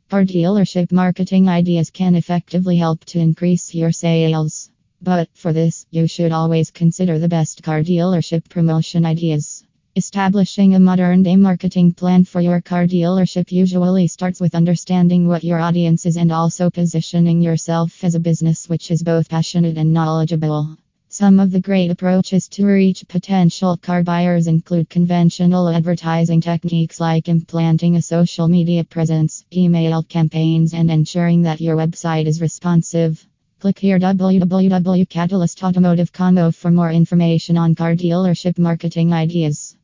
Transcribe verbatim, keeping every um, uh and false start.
Car dealership marketing ideas can effectively help to increase your sales. But for this, you should always consider the best car dealership promotion ideas. Establishing a modern day marketing plan for your car dealership usually starts with understanding what your audience is and also positioning yourself as a business which is both passionate and knowledgeable. Some of the great approaches to reach potential car buyers include conventional advertising techniques like implanting a social media presence, email campaigns, and ensuring that your website is responsive. Click here w w w dot catalyst automotive dot com for more information on car dealership marketing ideas.